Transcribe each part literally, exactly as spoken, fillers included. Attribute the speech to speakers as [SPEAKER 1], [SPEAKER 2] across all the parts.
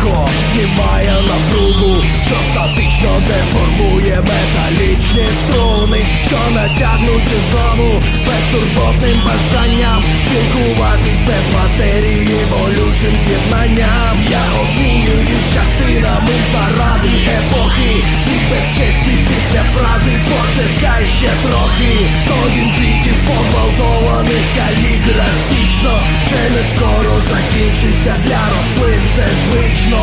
[SPEAKER 1] легко знімає напругу, що статично деформує металічні струни, що натягнуті знову безтурботним бажанням спілкуватись без матерії, болючим з'єднанням. Я обмінююсь частинами заради епохи, світ без честі після фрази «почекай ще трохи». Стогін квітів погвалтованих каліграфічно, це не скоро закінчиться, для рослин це звично.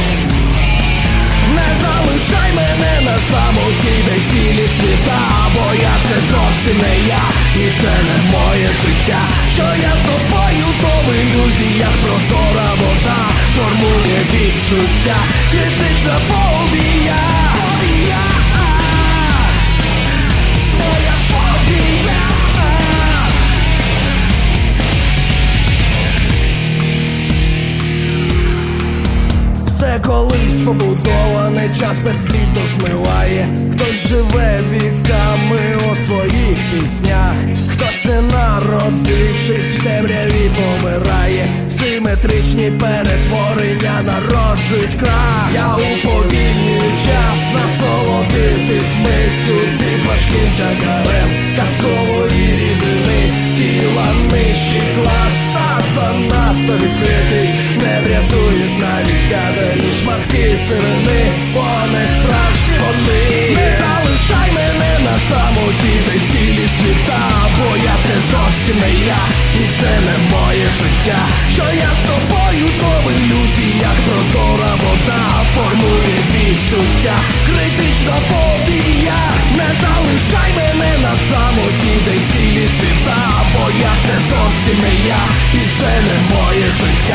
[SPEAKER 1] Не залишай мене на самоті, де цілі світа, бо я це зовсім не я, і це не моє життя. Що я з тобою, то в ілюзіях прозора вода формує відчуття, критична фобія. Фобія, твоя фобія. Все колись побудоване, час безслідно змиває. Хтось живе віками у своїх піснях, хтось не народившись в темряві помирає. Симетричні перетворення народжують крах. Я уповільнюю час, насолодитись миттю під важким тягарем казкової рідини. Тіла нижчий клас, та занадто відкритий, не врятують навіть згадані шматки сирени, бо не справжні вони. Не залишай мене на самоті, де цілі світа, бо я це зовсім не я, і це не моє життя. Що я з тобою, то в ілюзіях прозора вода формує відчуття, критична фобія. Не залишай мене на самоті, де цілі світа, бо я це зовсім не я, і це не моє життя.